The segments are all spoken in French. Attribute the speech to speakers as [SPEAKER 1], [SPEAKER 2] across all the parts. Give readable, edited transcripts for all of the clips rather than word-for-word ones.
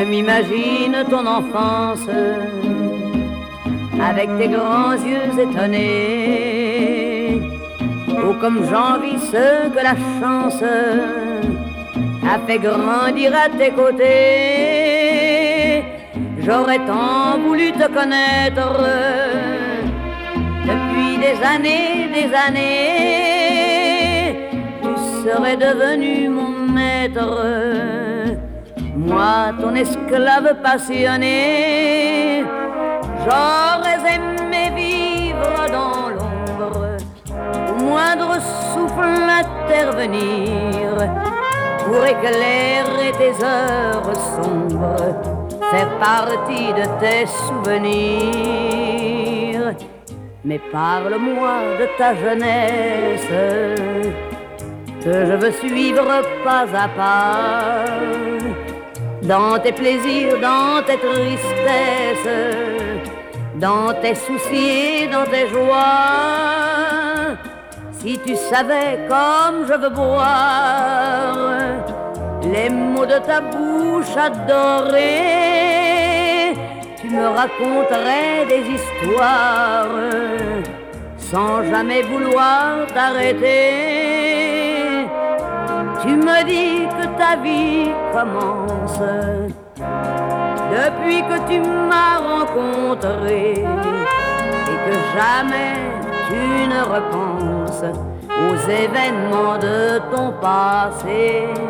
[SPEAKER 1] Je m'imagine ton enfance avec tes grands yeux étonnés. Oh, comme j'envie ceux que la chance a fait grandir à tes côtés. J'aurais tant voulu te connaître depuis des années. Tu serais devenu mon maître, moi ton esclave passionné. J'aurais aimé vivre dans l'ombre, au moindre souffle intervenir, pour éclairer tes heures sombres, faire partie de tes souvenirs. Mais parle-moi de ta jeunesse, que je veux suivre pas à pas, dans tes plaisirs, dans tes tristesses, dans tes soucis et dans tes joies. Si tu savais comme je veux boire les mots de ta bouche adorée, tu me raconterais des histoires sans jamais vouloir t'arrêter. Tu me dis que ta vie commence depuis que tu m'as rencontré, et que jamais tu ne repenses aux événements de ton passé.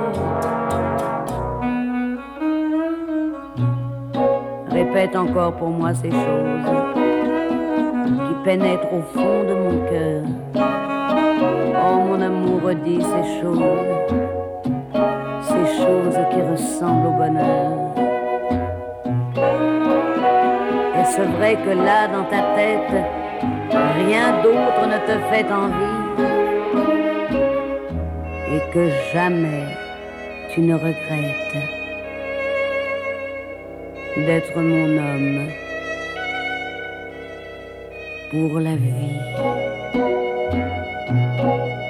[SPEAKER 1] Répète encore pour moi ces choses qui pénètrent au fond de mon cœur. Oh mon amour, redis ces choses qui ressemblent au bonheur. Est-ce vrai que là dans ta tête, rien d'autre ne te fait envie, et que jamais tu ne regrettes d'être mon homme pour la vie?